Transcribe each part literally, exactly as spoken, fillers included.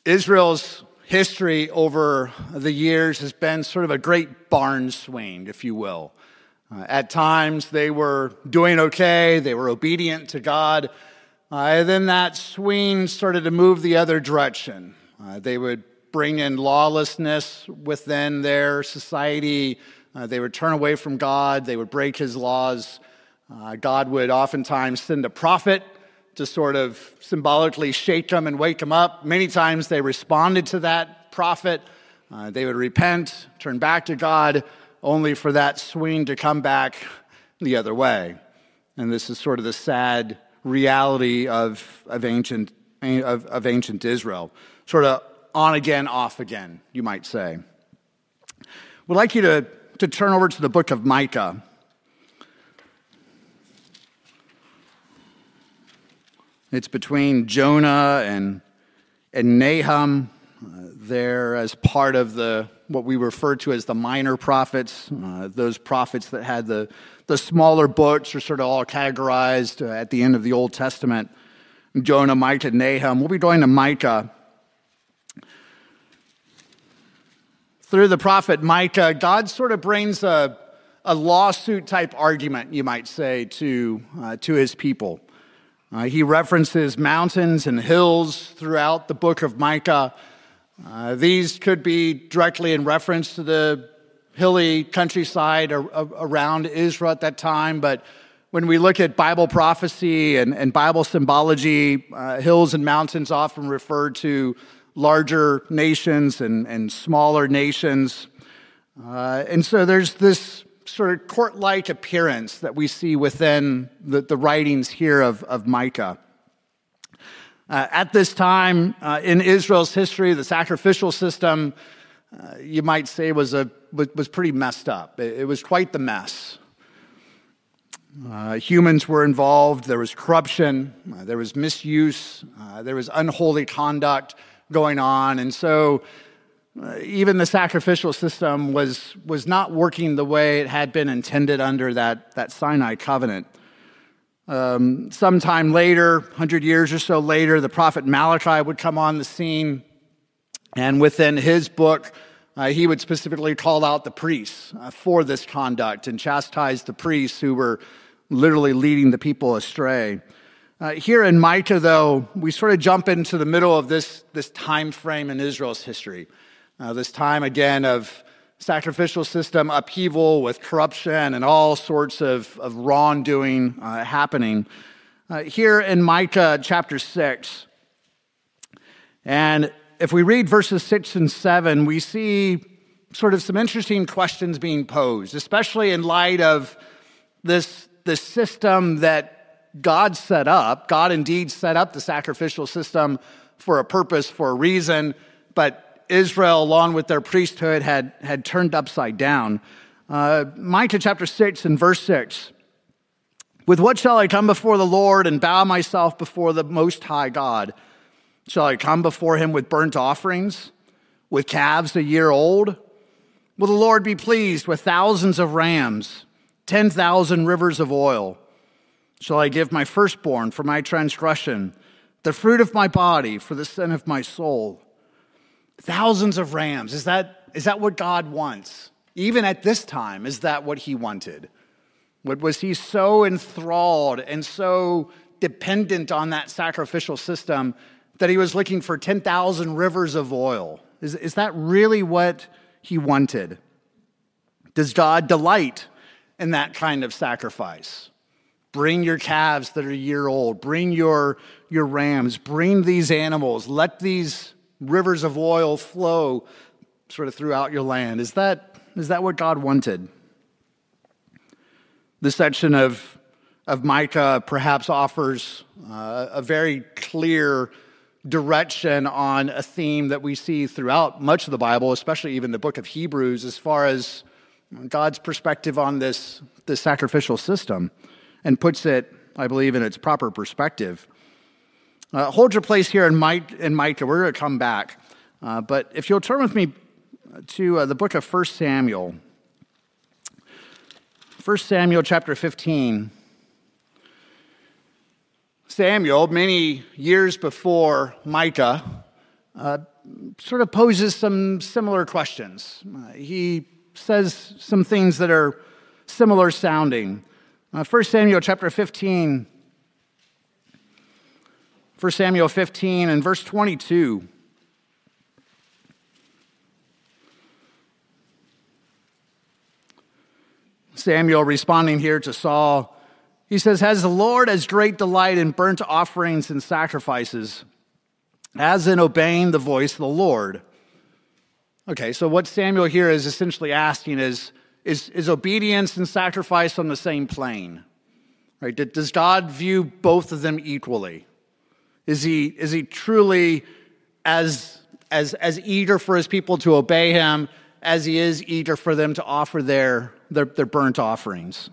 Israel's history over the years has been sort of a great barn swing, if you will. Uh, at times, they were doing okay. They were obedient to God. Uh, and then that swing started to move the other direction. Uh, they would bring in lawlessness within their society. Uh, they would turn away from God. They would break his laws. Uh, God would oftentimes send a prophet to sort of symbolically shake them and wake them up. Many times they responded to that prophet. Uh, they would repent, turn back to God, only for that swing to come back the other way. And this is sort of the sad reality of, of, ancient, of, of ancient Israel. Sort of on again, off again, you might say. We'd like you to, to turn over to the book of Micah. It's between Jonah and, and Nahum. Uh, they're as part of the what we refer to as the minor prophets. Uh, those prophets that had the, the smaller books are sort of all categorized uh, at the end of the Old Testament. Jonah, Micah, Nahum. We'll be going to Micah. Through the prophet Micah, God sort of brings a, a lawsuit-type argument, you might say, to, uh, to his people. Uh, he references mountains and hills throughout the book of Micah. Uh, these could be directly in reference to the hilly countryside ar- ar- around Israel at that time, but when we look at Bible prophecy and, and Bible symbology, uh, hills and mountains often refer to larger nations and, and smaller nations. Uh, and so there's this sort of court-like appearance that we see within the, the writings here of, of Micah. Uh, at this time uh, in Israel's history, the sacrificial system, uh, you might say, was a was pretty messed up. It, it was quite the mess. Uh, humans were involved. There was corruption. Uh, there was misuse. Uh, there was unholy conduct going on, and so uh, even the sacrificial system was was not working the way it had been intended under that that Sinai covenant. Um, sometime later, one hundred years or so later, the prophet Malachi would come on the scene, and within his book, uh, he would specifically call out the priests uh, for this conduct and chastise the priests who were literally leading the people astray. Uh, here in Micah, though, we sort of jump into the middle of this, this time frame in Israel's history. Uh, this time, again, of sacrificial system upheaval with corruption and all sorts of, of wrongdoing uh, happening. Uh, here in Micah chapter six, and if we read verses six and seven, we see sort of some interesting questions being posed, especially in light of this, this system that God set up. God indeed set up the sacrificial system for a purpose, for a reason, but Israel, along with their priesthood, had, had turned upside down. Uh, Micah chapter six and verse six. With what shall I come before the Lord and bow myself before the Most High God? Shall I come before him with burnt offerings, with calves a year old? Will the Lord be pleased with thousands of rams, ten thousand rivers of oil? Shall I give my firstborn for my transgression, the fruit of my body for the sin of my soul? Thousands of rams. Is that, is that what God wants? Even at this time, is that what he wanted? What, was he so enthralled and so dependent on that sacrificial system that he was looking for ten thousand rivers of oil? Is, is that really what he wanted? Does God delight in that kind of sacrifice? Bring your calves that are a year old. Bring your, your rams. Bring these animals. Let these rivers of oil flow sort of throughout your land. Is that, is that what God wanted? This section of, of Micah perhaps offers uh, a very clear direction on a theme that we see throughout much of the Bible, especially even the book of Hebrews, as far as God's perspective on this, this sacrificial system, and puts it, I believe, in its proper perspective. Uh, hold your place here in, Mike, in Micah. We're going to come back. Uh, but if you'll turn with me to uh, the book of First Samuel. First Samuel chapter fifteen. Samuel, many years before Micah, uh, sort of poses some similar questions. Uh, he says some things that are similar sounding. Uh, First Samuel chapter fifteen, First Samuel fifteen and verse twenty-two. Samuel responding here to Saul, he says, "Has the Lord as great delight in burnt offerings and sacrifices as in obeying the voice of the Lord?" Okay, so what Samuel here is essentially asking is, is, is obedience and sacrifice on the same plane? Right? Does God view both of them equally? Is he, is he truly as, as, as eager for his people to obey him as he is eager for them to offer their, their, their burnt offerings?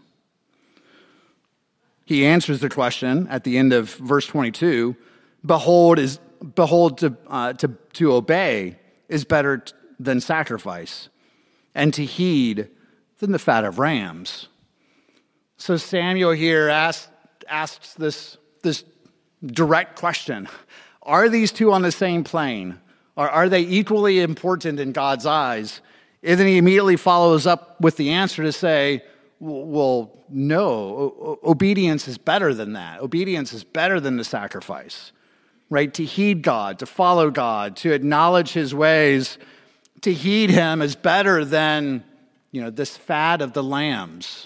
He answers the question at the end of verse twenty-two, Behold, is behold to, uh, to, to obey is better t- than sacrifice, and to heed than the fat of rams. So Samuel here asks, asks this, this direct question. Are these two on the same plane? Are, are they equally important in God's eyes? And then he immediately follows up with the answer to say, well, no, o- obedience is better than that. Obedience is better than the sacrifice, right? To heed God, to follow God, to acknowledge his ways, to heed him is better than, you know, this fat of the lambs.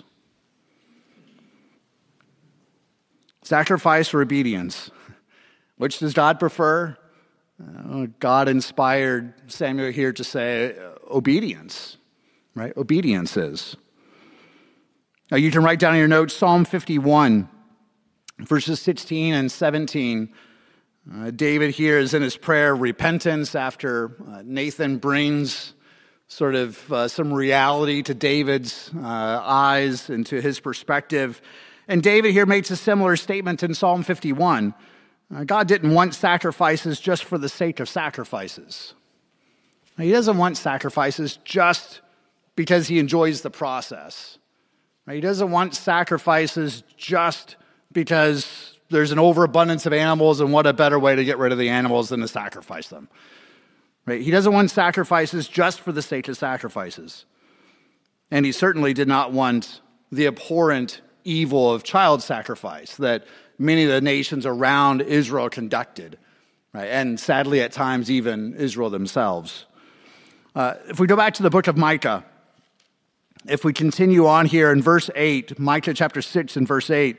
Sacrifice or obedience? Which does God prefer? Uh, God inspired Samuel here to say uh, obedience, right? Obedience is. Now you can write down in your notes Psalm fifty-one, verses sixteen and seventeen. Uh, David here is in his prayer repentance after uh, Nathan brings sort of uh, some reality to David's uh, eyes and to his perspective. And David here makes a similar statement in Psalm fifty-one. Uh, God didn't want sacrifices just for the sake of sacrifices. He doesn't want sacrifices just because he enjoys the process. He doesn't want sacrifices just because there's an overabundance of animals, and what a better way to get rid of the animals than to sacrifice them. Right? He doesn't want sacrifices just for the sake of sacrifices. And he certainly did not want the abhorrent evil of child sacrifice that many of the nations around Israel conducted, right? And sadly at times even Israel themselves. Uh, if we go back to the book of Micah, if we continue on here in verse eight, Micah chapter six and verse eight,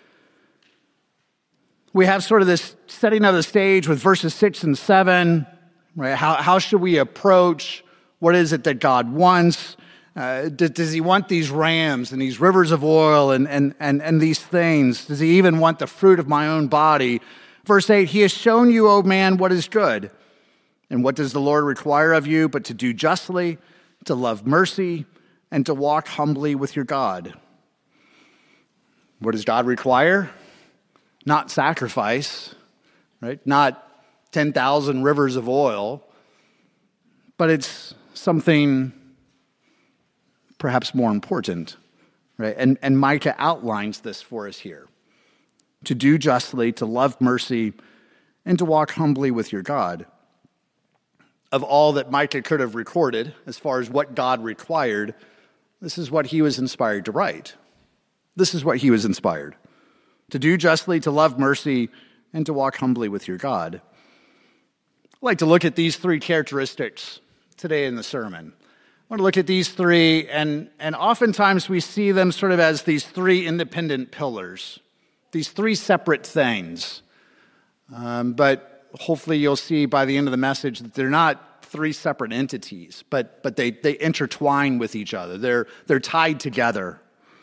we have sort of this setting of the stage with verses six and seven, right? How, how should we approach what is it that God wants? Uh, does, does he want these rams and these rivers of oil and, and, and, and these things? Does he even want the fruit of my own body? Verse eight, he has shown you, O man, what is good. And what does the Lord require of you but to do justly, to love mercy, and to walk humbly with your God? What does God require? Not sacrifice, right? Not ten thousand rivers of oil, but it's something perhaps more important, right? And, and Micah outlines this for us here. To do justly, to love mercy, and to walk humbly with your God. Of all that Micah could have recorded, as far as what God required, this is what he was inspired to write. This is what he was inspired. To do justly, to love mercy, and to walk humbly with your God. I'd like to look at these three characteristics today in the sermon. I want to look at these three, and, and oftentimes we see them sort of as these three independent pillars, these three separate things. Um, but hopefully you'll see by the end of the message that they're not three separate entities, but, but they, they intertwine with each other. They're, they're tied together.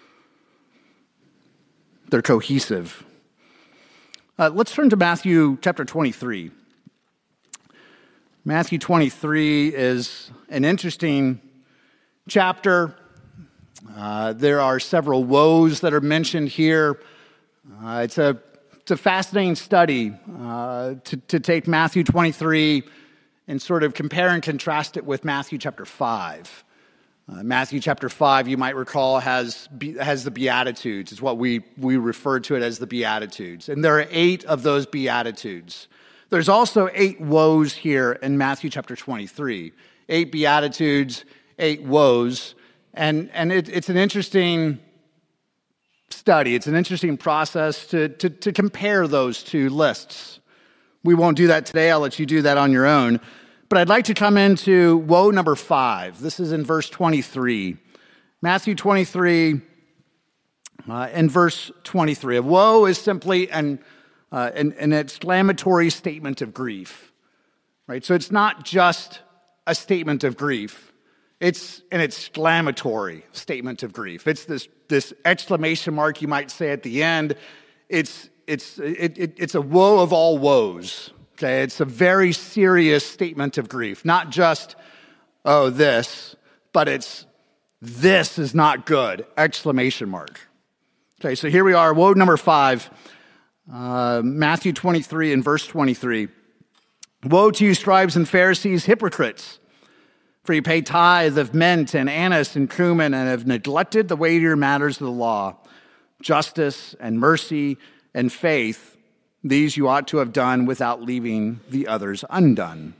They're cohesive. Uh, let's turn to Matthew chapter twenty-three. Matthew twenty-three is an interesting chapter. Uh, there are several woes that are mentioned here. Uh, it's a it's a fascinating study uh, to, to take Matthew twenty-three and sort of compare and contrast it with Matthew chapter five. Uh, Matthew chapter five, you might recall, has has the Beatitudes. It's what we, we refer to it as the Beatitudes. And there are eight of those Beatitudes There's also eight woes here in Matthew chapter twenty-three. Eight beatitudes, eight woes. And, and it, it's an interesting study. It's an interesting process to, to, to compare those two lists. We won't do that today. I'll let you do that on your own. But I'd like to come into woe number five. This is in verse twenty-three. Matthew twenty-three, uh, in verse twenty-three. A woe is simply an, uh, an, an exclamatory statement of grief. Right? So it's not just a statement of grief. It's an exclamatory statement of grief. It's this, this exclamation mark you might say at the end. It's, it's, it, it, it's a woe of all woes. Okay, it's a very serious statement of grief. Not just, oh, this, but it's, this is not good, exclamation mark. Okay, so here we are, woe number five, uh, Matthew twenty-three and verse twenty-three. Woe to you, scribes and Pharisees, hypocrites, for you pay tithe of mint and anise and cumin and have neglected the weightier matters of the law, justice and mercy and faith. These you ought to have done without leaving the others undone.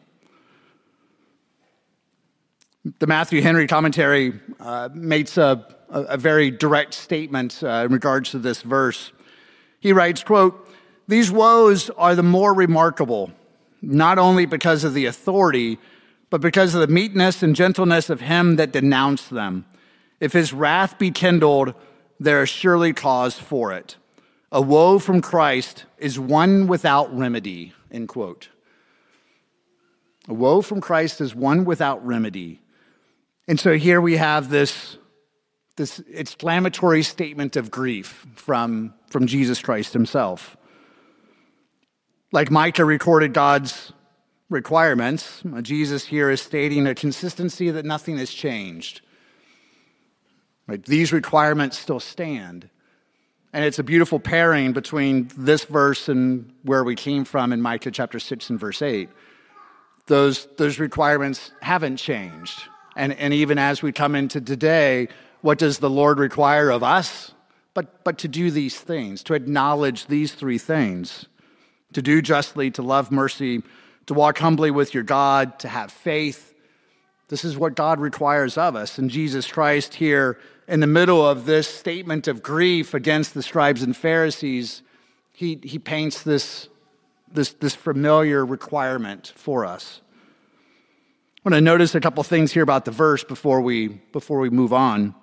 The Matthew Henry commentary uh, makes a, a, a very direct statement uh, in regards to this verse. He writes, quote, "These woes are the more remarkable, not only because of the authority, but because of the meekness and gentleness of him that denounced them. If his wrath be kindled, there is surely cause for it. A woe from Christ is one without remedy," end quote. A woe from Christ is one without remedy. And so here we have this, this exclamatory statement of grief from, from Jesus Christ himself. Like Micah recorded God's requirements, Jesus here is stating a consistency that nothing has changed. Right? These requirements still stand. And it's a beautiful pairing between this verse and where we came from in Micah chapter six and verse eight. Those, those requirements haven't changed. And, and even as we come into today, what does the Lord require of us? But, but to do these things, to acknowledge these three things. To do justly, to love mercy, to walk humbly with your God, to have faith. This is what God requires of us. And Jesus Christ here, in the middle of this statement of grief against the scribes and Pharisees, he, he paints this, this, this familiar requirement for us. I want to notice a couple things here about the verse before we, before we move on.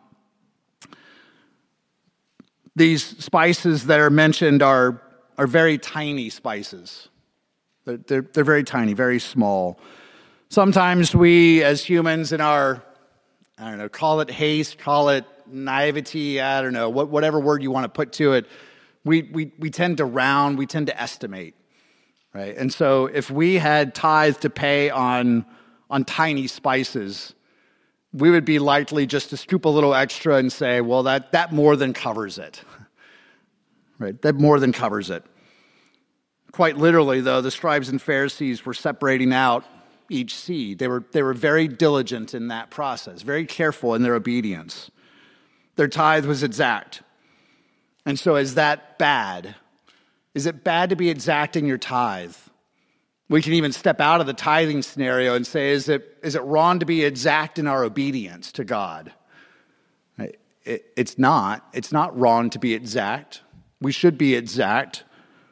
These spices that are mentioned are, are very tiny spices. They're, they're, they're very tiny, very small. Sometimes we, as humans, in our, I don't know, call it haste, call it naivety, I don't know, what, whatever word you want to put to it, we, we, we tend to round, we tend to estimate, right? And so if we had tithe to pay on, on tiny spices, we would be likely just to scoop a little extra and say, well, that, that more than covers it, right? That more than covers it. Quite literally, though, the scribes and Pharisees were separating out each seed. They were, they were very diligent in that process, very careful in their obedience. Their tithe was exact. And so is that bad? Is it bad to be exacting your tithe? We can even step out of the tithing scenario and say, is it, is it wrong to be exact in our obedience to God? It, it, it's not. It's not wrong to be exact. We should be exact.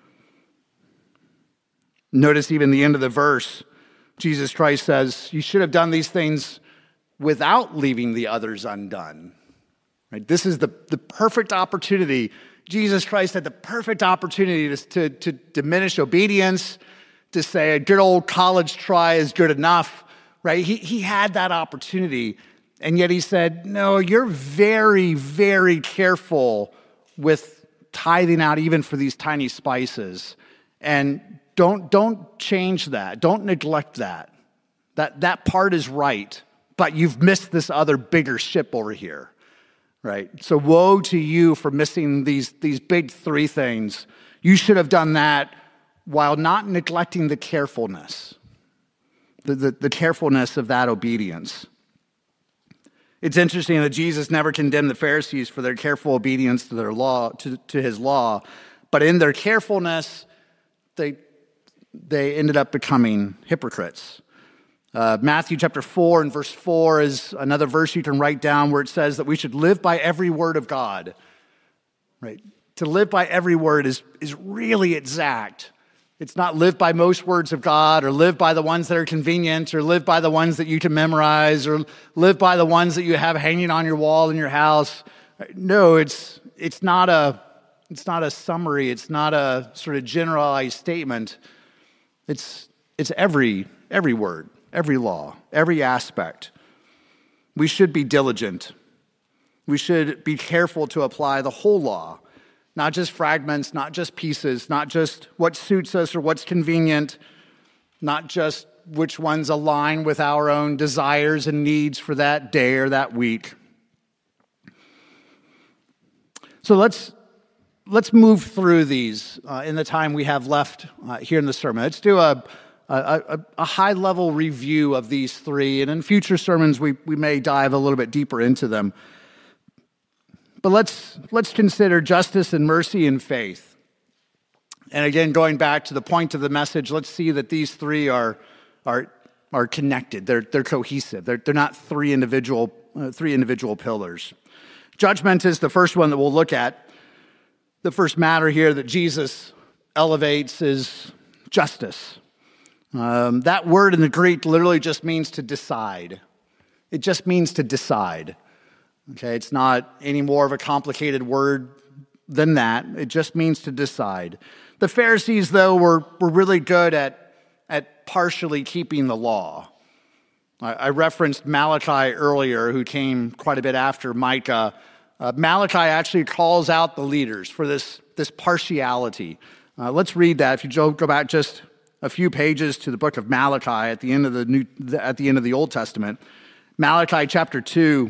Notice even the end of the verse, Jesus Christ says, you should have done these things without leaving the others undone. Right? This is the, the perfect opportunity. Jesus Christ had the perfect opportunity to, to, to diminish obedience, to say a good old college try is good enough. Right? He, he had that opportunity, and yet he said, no, you're very, very careful with tithing out even for these tiny spices. And Don't, don't change that. Don't neglect that. That, that part is right, but you've missed this other bigger ship over here, right? So woe to you for missing these, these big three things. You should have done that while not neglecting the carefulness, the, the, the carefulness of that obedience. It's interesting that Jesus never condemned the Pharisees for their careful obedience to their law, to, to his law, but in their carefulness, they they ended up becoming hypocrites. Uh, Matthew chapter four and verse four is another verse you can write down where it says that we should live by every word of God. Right? To live by every word is, is really exact. It's not live by most words of God, or live by the ones that are convenient, or live by the ones that you can memorize, or live by the ones that you have hanging on your wall in your house. No, it's it's not a it's not a summary. It's not a sort of generalized statement. It's it's every every word, every law, every aspect. We should be diligent. We should be careful to apply the whole law. Not just fragments, not just pieces, not just what suits us or what's convenient, not just which ones align with our own desires and needs for that day or that week. So let's let's move through these uh, in the time we have left uh, here in the sermon. Let's do a, a, a high-level review of these three, and in future sermons we, we may dive a little bit deeper into them. But let's let's consider justice and mercy and faith. And again, going back to the point of the message, let's see that these three are are are connected. They're they're cohesive. They're they're not three individual uh, three individual pillars. Judgment is the first one that we'll look at. The first matter here that Jesus elevates is justice. Um, that word in the Greek literally just means to decide. It just means to decide. Okay, it's not any more of a complicated word than that. It just means to decide. The Pharisees, though, were, were really good at, at partially keeping the law. I, I referenced Malachi earlier, who came quite a bit after Micah. Uh, Malachi actually calls out the leaders for this, this partiality. Uh, let's read that. If you go back just a few pages to the book of Malachi at the end of the New, at the end of the Old Testament, Malachi chapter two.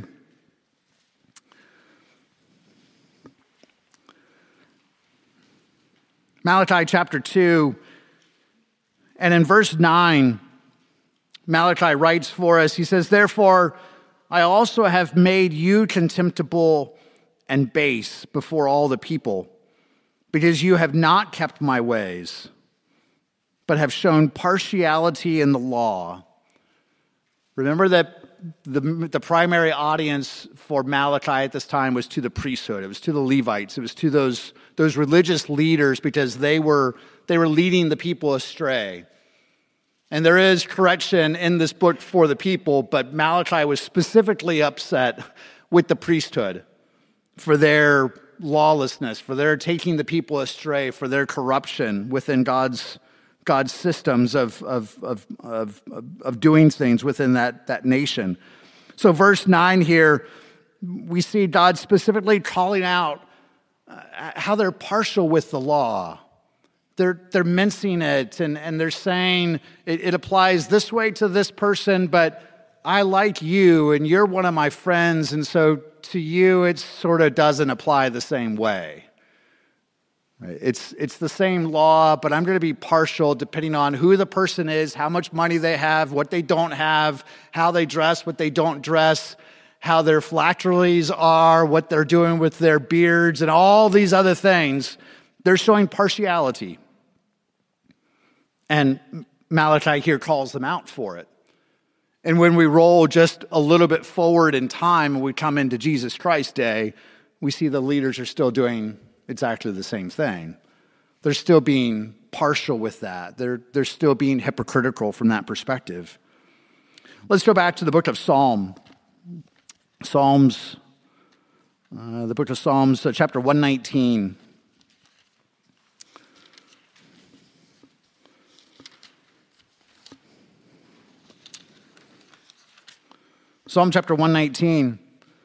Malachi chapter two, and in verse nine, Malachi writes for us, he says, "Therefore, I also have made you contemptible and base before all the people, because you have not kept my ways, but have shown partiality in the law." Remember that the, the primary audience for Malachi at this time was to the priesthood. It was to the Levites. It was to those, those religious leaders, because they were, they were leading the people astray. And there is correction in this book for the people, but Malachi was specifically upset with the priesthood for their lawlessness, for their taking the people astray, for their corruption within God's God's systems of, of, of, of, of doing things within that, that nation. So verse nine here, we see God specifically calling out uh, how they're partial with the law. They're, they're mincing it, and, and they're saying it, it applies this way to this person, but I like you, and you're one of my friends, and so to you it sort of doesn't apply the same way. Right? It's, it's the same law, but I'm going to be partial depending on who the person is, how much money they have, what they don't have, how they dress, what they don't dress, how their phylacteries are, what they're doing with their beards, and all these other things. They're showing partiality. And Malachi here calls them out for it. And when we roll just a little bit forward in time and we come into Jesus Christ Day, we see the leaders are still doing exactly the same thing. They're still being partial with that. They're, they're still being hypocritical from that perspective. Let's go back to the book of Psalm. Psalms, uh, the book of Psalms, uh, chapter one nineteen. Psalm chapter one nineteen.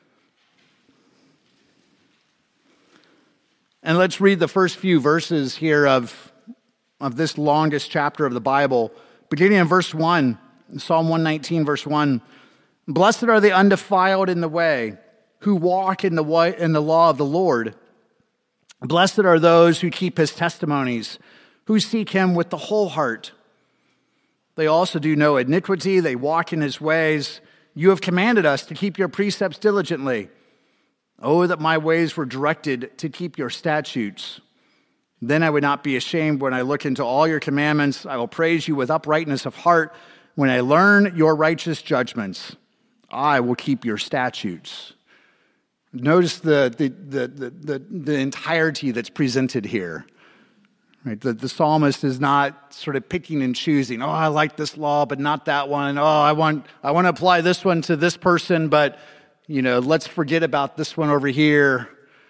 And let's read the first few verses here of, of this longest chapter of the Bible. Beginning in verse one, Psalm one nineteen, verse one. "Blessed are the undefiled in the way, who walk in the way, in the law of the Lord. Blessed are those who keep his testimonies, who seek him with the whole heart. They also do no iniquity, they walk in his ways. You have commanded us to keep your precepts diligently. Oh, that my ways were directed to keep your statutes. Then I would not be ashamed when I look into all your commandments. I will praise you with uprightness of heart. When I learn your righteous judgments, I will keep your statutes. Notice the, the, the, the, the, the entirety that's presented here. Right? The, the psalmist is not sort of picking and choosing. Oh, I like this law, but not that one. Oh, I want I want to apply this one to this person, but you know, let's forget about this one over here.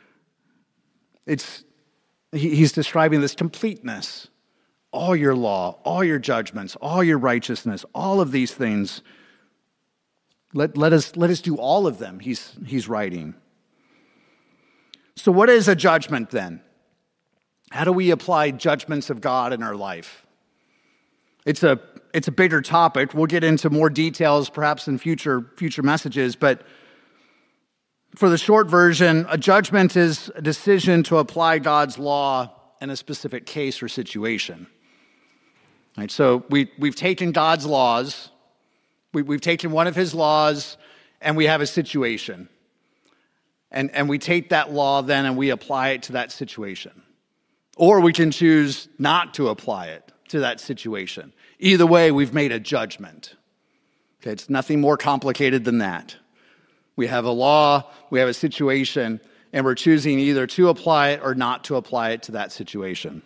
It's he, he's describing this completeness. All your law, all your judgments, all your righteousness, all of these things. Let, let us let us do all of them, he's he's writing. So what is a judgment then? How do we apply judgments of God in our life? It's a it's a bigger topic. We'll get into more details perhaps in future future messages, but for the short version, a judgment is a decision to apply God's law in a specific case or situation. Right? So we, we've taken God's laws, we, we've taken one of his laws, and we have a situation. And, and we take that law then and we apply it to that situation. Or we can choose not to apply it to that situation. Either way, we've made a judgment. Okay, it's nothing more complicated than that. We have a law, we have a situation, and we're choosing either to apply it or not to apply it to that situation.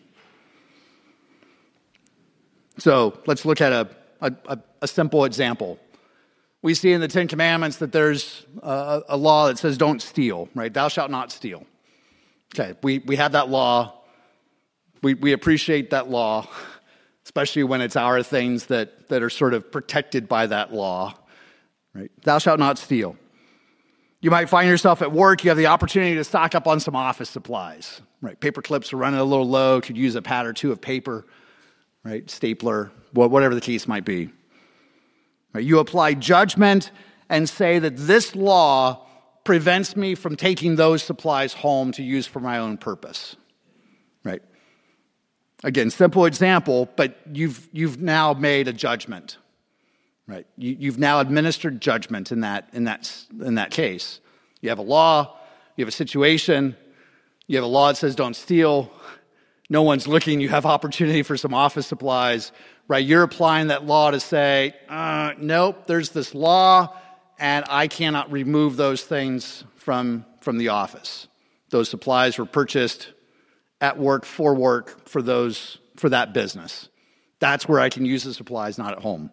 So let's look at a, a, a simple example. We see in the Ten Commandments that there's a, a law that says don't steal, right? Thou shalt not steal. Okay, we, we have that law. We, we appreciate that law, especially when it's our things that, that are sort of protected by that law, right? Thou shalt not steal. You might find yourself at work, you have the opportunity to stock up on some office supplies, right? Paper clips are running a little low, could use a pad or two of paper, right? Stapler, whatever the case might be. Right? You apply judgment and say that this law prevents me from taking those supplies home to use for my own purpose, right? Again, simple example, but you've you've now made a judgment. Right, you, you've now administered judgment in that in that in that case. You have a law, you have a situation, you have a law that says don't steal. No one's looking. You have opportunity for some office supplies. Right, you're applying that law to say, uh, nope, there's this law, and I cannot remove those things from from the office. Those supplies were purchased at work for work for those for that business. That's where I can use the supplies, not at home.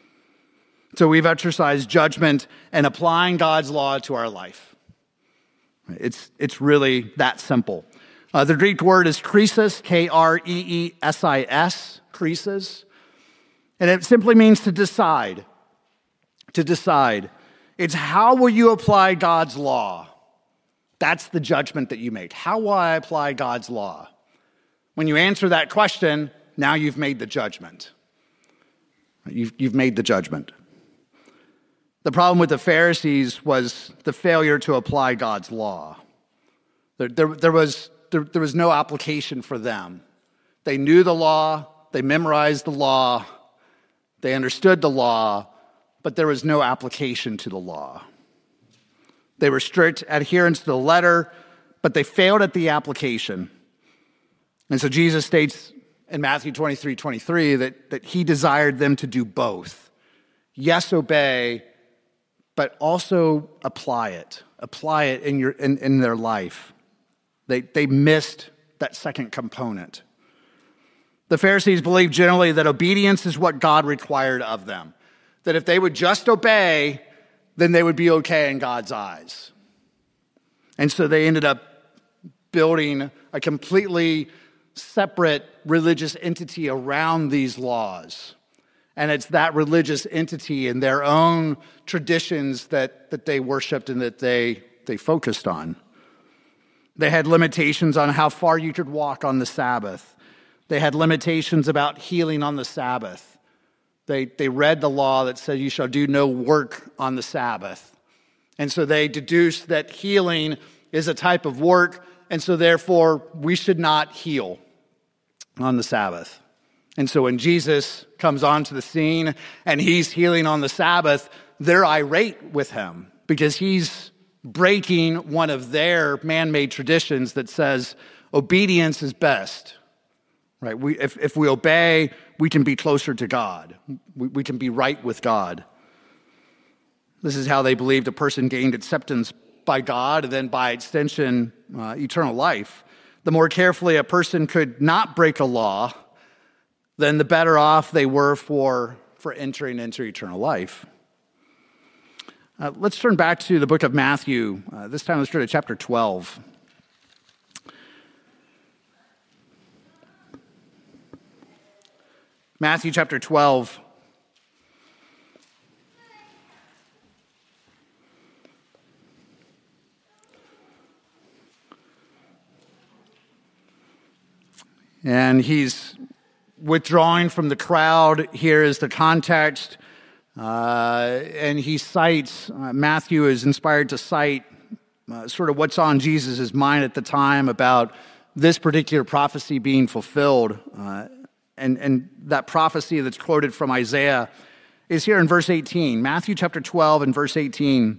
So we've exercised judgment and applying God's law to our life. It's, it's really that simple. Uh, the Greek word is krisis, K R E E S I S, krisis. And it simply means to decide. To decide. It's how will you apply God's law? That's the judgment that you make. How will I apply God's law? When you answer that question, now you've made the judgment. You've, you've made the judgment. The problem with the Pharisees was the failure to apply God's law. There, there, there, was, there, there was no application for them. They knew the law, they memorized the law, they understood the law, but there was no application to the law. They were strict adherents to the letter, but they failed at the application. And so Jesus states in Matthew twenty-three twenty-three that, that he desired them to do both. Yes, obey, but also apply it. Apply it in your in, in their life. They they missed that second component. The Pharisees believed generally that obedience is what God required of them. That if they would just obey, then they would be okay in God's eyes. And so they ended up building a completely separate religious entity around these laws. And it's that religious entity and their own traditions that, that they worshiped and that they, they focused on. They had limitations on how far you could walk on the Sabbath. They had limitations about healing on the Sabbath. They, they read the law that said you shall do no work on the Sabbath. And so they deduced that healing is a type of work, and so therefore we should not heal on the Sabbath. And so when Jesus comes onto the scene and he's healing on the Sabbath, they're irate with him because he's breaking one of their man-made traditions that says obedience is best. right? We, if, if we obey, we can be closer to God. We, we can be right with God. This is how they believed a person gained acceptance by God and then by extension, uh, eternal life. The more carefully a person could not break a law, then the better off they were for, for entering into eternal life. Uh, let's turn back to the book of Matthew. Uh, this time let's turn to chapter twelve. Matthew chapter twelve. And he's withdrawing from the crowd. Here is the context. Uh, and he cites, uh, Matthew is inspired to cite uh, sort of what's on Jesus' mind at the time about this particular prophecy being fulfilled. Uh, and, and that prophecy that's quoted from Isaiah is here in verse eighteen. Matthew chapter twelve and verse eighteen.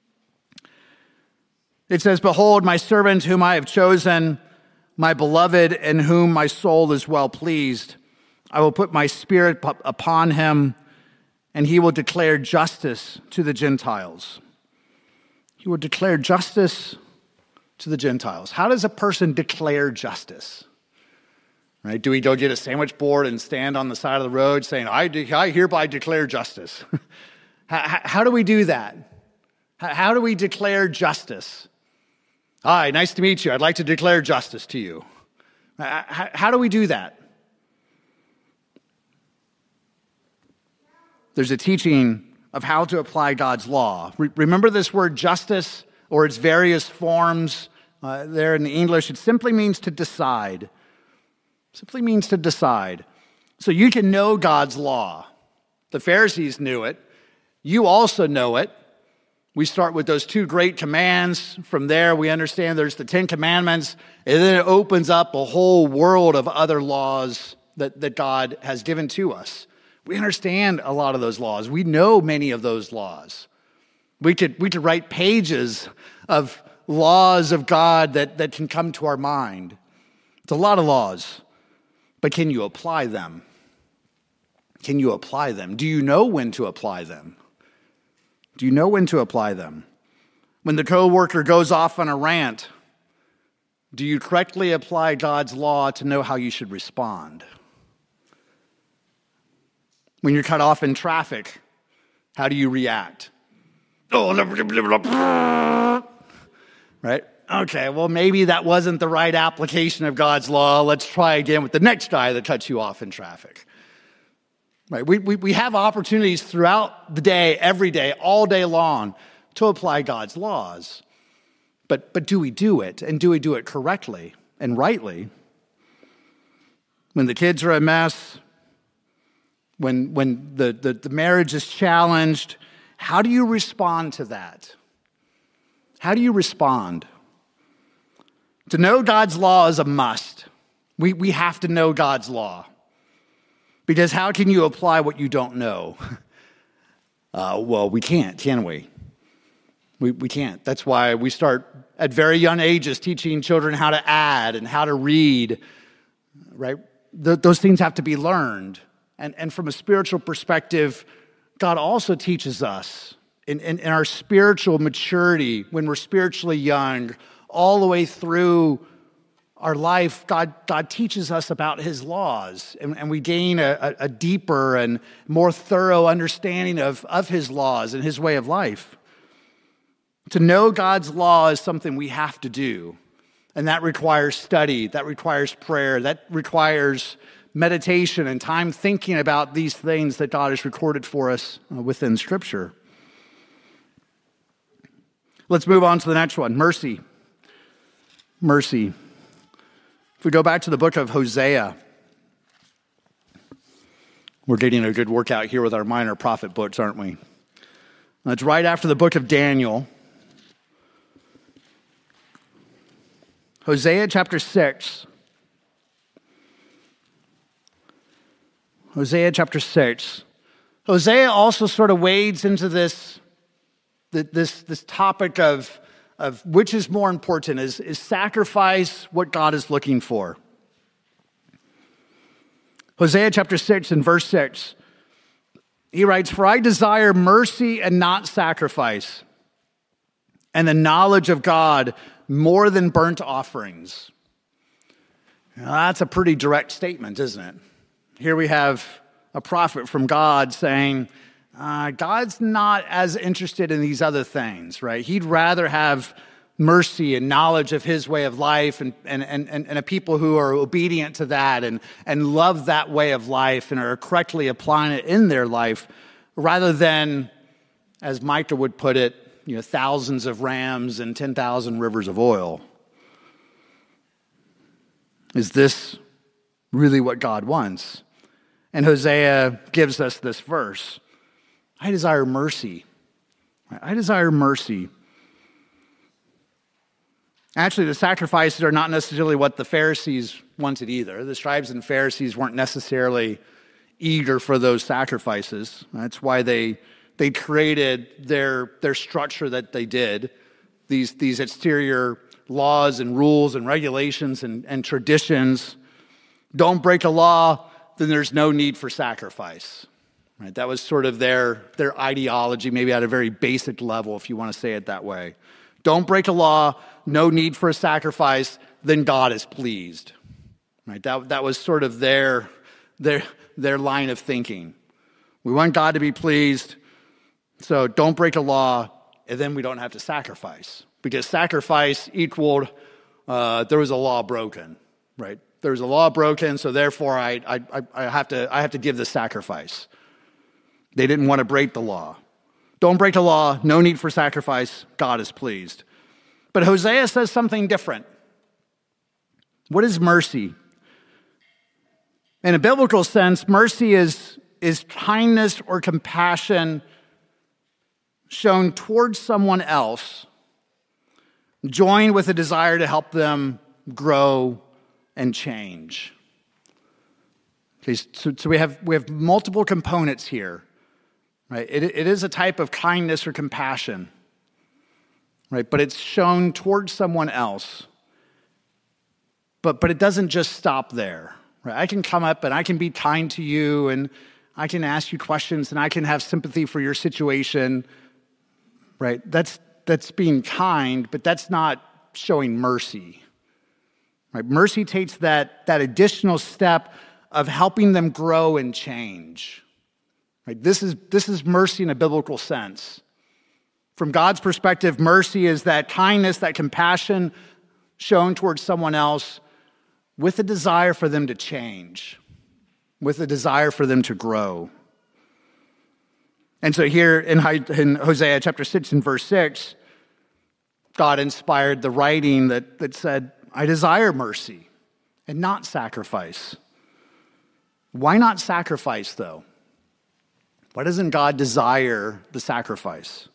It says, "Behold, my servant whom I have chosen, my beloved, in whom my soul is well pleased. I will put my spirit upon him, and he will declare justice to the Gentiles." He will declare justice to the Gentiles. How does a person declare justice? Right? Do we go get a sandwich board and stand on the side of the road saying, I, de- I hereby declare justice? how, how do we do that? How, how do we declare justice? Hi, nice to meet you. I'd like to declare justice to you. How, how do we do that? There's a teaching of how to apply God's law. Re- remember this word justice or its various forms uh, there in the English. It simply means to decide. Simply means to decide. So you can know God's law. The Pharisees knew it. You also know it. We start with those two great commands. From there, we understand there's the Ten Commandments, and then it opens up a whole world of other laws that, that God has given to us. We understand a lot of those laws. We know many of those laws. We could, we could write pages of laws of God that, that can come to our mind. It's a lot of laws, but can you apply them? Can you apply them? Do you know when to apply them? Do you know when to apply them? When the coworker goes off on a rant, do you correctly apply God's law to know how you should respond? When you're cut off in traffic, how do you react? Oh, right? Okay, well, maybe that wasn't the right application of God's law. Let's try again with the next guy that cuts you off in traffic. Right? We, we, we have opportunities throughout the day, every day, all day long to apply God's laws. But, but do we do it? And do we do it correctly and rightly? When the kids are a mess, when, when the, the, the marriage is challenged, how do you respond to that? How do you respond? To know God's law is a must. We, we have to know God's law. Because how can you apply what you don't know? Uh, well, we can't, can we? We, we can't. That's why we start at very young ages teaching children how to add and how to read, right? Th- those things have to be learned. And, and from a spiritual perspective, God also teaches us in, in, in our spiritual maturity, when we're spiritually young, all the way through our life, God, God teaches us about his laws, and, and we gain a, a deeper and more thorough understanding of, of his laws and his way of life. To know God's law is something we have to do, and that requires study, that requires prayer, that requires meditation and time thinking about these things that God has recorded for us within Scripture. Let's move on to the next one, mercy. Mercy. If we go back to the book of Hosea, we're getting a good workout here with our minor prophet books, aren't we? It's right after the book of Daniel. Hosea chapter six. Hosea chapter six. Hosea also sort of wades into this, this, this topic of, of which is more important. Is, is sacrifice what God is looking for? Hosea chapter six and verse six, he writes, "For I desire mercy and not sacrifice, and the knowledge of God more than burnt offerings." Now, that's a pretty direct statement, isn't it? Here we have a prophet from God saying, uh, God's not as interested in these other things, right? He'd rather have mercy and knowledge of his way of life and, and, and, and a people who are obedient to that and, and love that way of life and are correctly applying it in their life, rather than, as Micah would put it, you know, thousands of rams and ten thousand rivers of oil. Is this really what God wants? And Hosea gives us this verse. I desire mercy. I desire mercy. Actually, the sacrifices are not necessarily what the Pharisees wanted either. The scribes and Pharisees weren't necessarily eager for those sacrifices. That's why they they created their their structure that they did. These, these exterior laws and rules and regulations and, and traditions. Don't break a law, then there's no need for sacrifice. Right? That was sort of their, their ideology, maybe at a very basic level, if you want to say it that way. Don't break a law, no need for a sacrifice, then God is pleased. Right? That, that was sort of their, their, their line of thinking. We want God to be pleased, so don't break a law, and then we don't have to sacrifice. Because sacrifice equaled, uh, there was a law broken, right? There was a law broken, so therefore I, I, I, have to, I have to give the sacrifice. They didn't want to break the law. Don't break the law, no need for sacrifice, God is pleased. But Hosea says something different. What is mercy? In a biblical sense, mercy is, is kindness or compassion shown towards someone else, joined with a desire to help them grow and change. Okay, so, so we have we have multiple components here, right? It, it is a type of kindness or compassion, right? But it's shown towards someone else. But but it doesn't just stop there, right? I can come up and I can be kind to you, and I can ask you questions, and I can have sympathy for your situation, right? That's that's being kind, but that's not showing mercy. Right? Mercy takes that, that additional step of helping them grow and change. Right? This is, this is mercy in a biblical sense. From God's perspective, mercy is that kindness, that compassion shown towards someone else with a desire for them to change, with a desire for them to grow. And so here in Hosea chapter six and verse six, God inspired the writing that, that said, I desire mercy and not sacrifice. Why not sacrifice, though? Why doesn't God desire the sacrifice?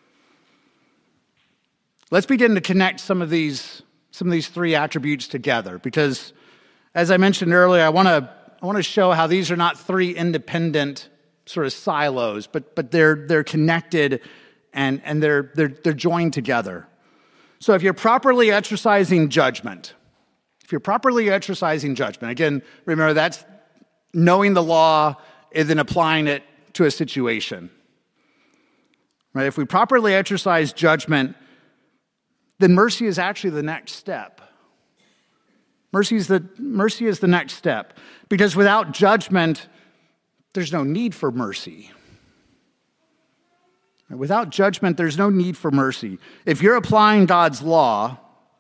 Let's begin to connect some of these, some of these three attributes together, because as I mentioned earlier, I want to I want to show how these are not three independent sort of silos, but but they're they're connected and, and they're they're they're joined together. So if you're properly exercising judgment, if you're properly exercising judgment, again, remember that's knowing the law and then applying it to a situation. Right? If we properly exercise judgment, then mercy is actually the next step. Mercy is the, mercy is the next step. Because without judgment, there's no need for mercy. Without judgment, there's no need for mercy. If you're applying God's law,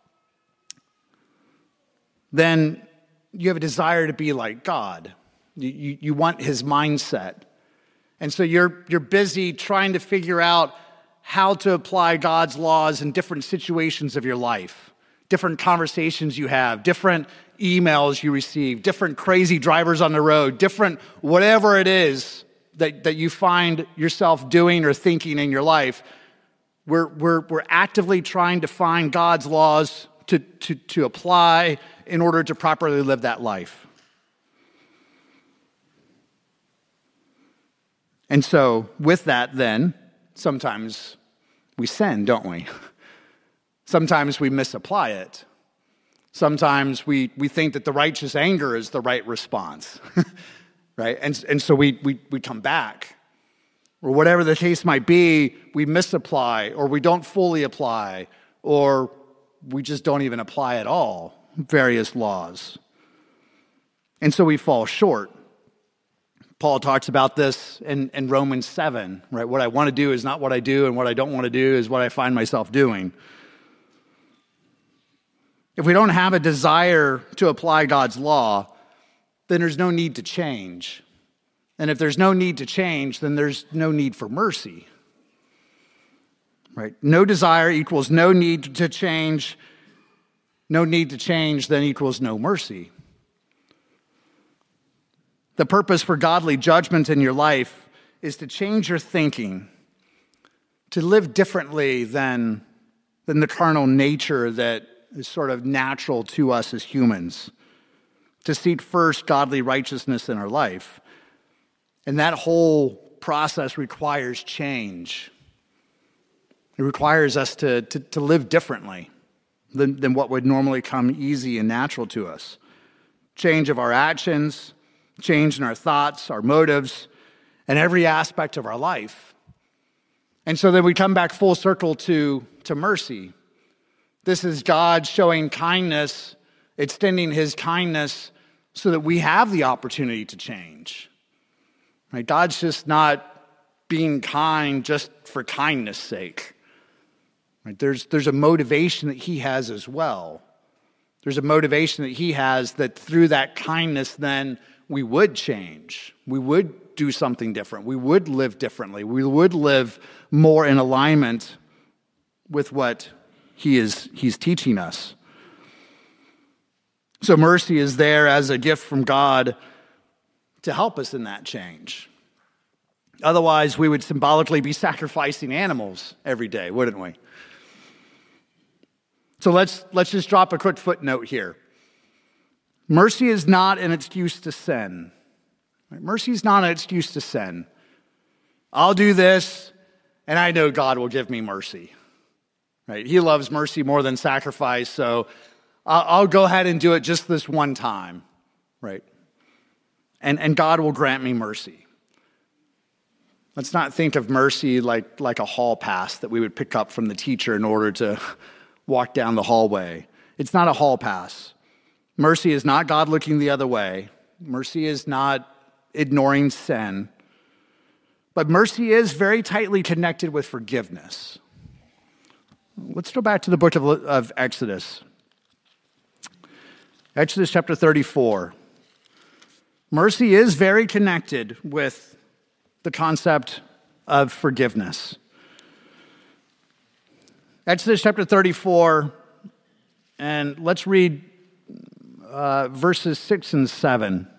then you have a desire to be like God. You, you, you want his mindset. And so you're, you're busy trying to figure out how to apply God's laws in different situations of your life, different conversations you have, different emails you receive, different crazy drivers on the road, different whatever it is that, that you find yourself doing or thinking in your life. We're, we're, we're actively trying to find God's laws to, to, to apply in order to properly live that life. And so with that then, sometimes we sin, don't we? Sometimes we misapply it. Sometimes we, we think that the righteous anger is the right response, right? And, and so we, we, we come back. Or whatever the case might be, we misapply, or we don't fully apply, or we just don't even apply at all various laws. And so we fall short. Paul talks about this in, in Romans seven, right? What I want to do is not what I do, and what I don't want to do is what I find myself doing. If we don't have a desire to apply God's law, then there's no need to change. And if there's no need to change, then there's no need for mercy. Right? No desire equals no need to change. No need to change then equals no mercy. The purpose for godly judgment in your life is to change your thinking, to live differently than, than the carnal nature that is sort of natural to us as humans, to seek first godly righteousness in our life. And that whole process requires change. It requires us to, to, to live differently than, than what would normally come easy and natural to us. Change of our actions, change in our thoughts, our motives, and every aspect of our life. And so then we come back full circle to, to mercy. This is God showing kindness, extending his kindness so that we have the opportunity to change. Right? God's just not being kind just for kindness' sake. Right? There's, there's a motivation that he has as well. There's a motivation that he has that through that kindness then we would change. We would do something different. We would live differently. We would live more in alignment with what he is, he's teaching us. So mercy is there as a gift from God to help us in that change. Otherwise, we would symbolically be sacrificing animals every day, wouldn't we? So let's, let's just drop a quick footnote here. Mercy is not an excuse to sin. Right? Mercy is not an excuse to sin. I'll do this, and I know God will give me mercy. Right? He loves mercy more than sacrifice, so I'll, I'll go ahead and do it just this one time. Right? And, and God will grant me mercy. Let's not think of mercy like, like a hall pass that we would pick up from the teacher in order to walk down the hallway. It's not a hall pass. Mercy is not God looking the other way. Mercy is not ignoring sin. But mercy is very tightly connected with forgiveness. Let's go back to the book of, of Exodus. Exodus chapter thirty-four. Mercy is very connected with the concept of forgiveness. Exodus chapter thirty-four, and let's read uh, verses six and seven.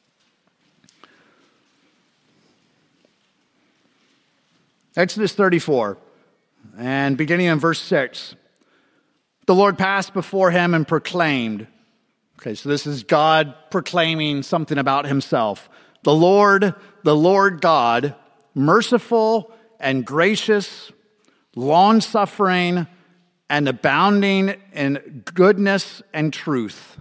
Exodus thirty-four, and beginning in verse six. The Lord passed before him and proclaimed. Okay, so this is God proclaiming something about himself. The Lord, the Lord God, merciful and gracious, long-suffering, and abounding in goodness and truth.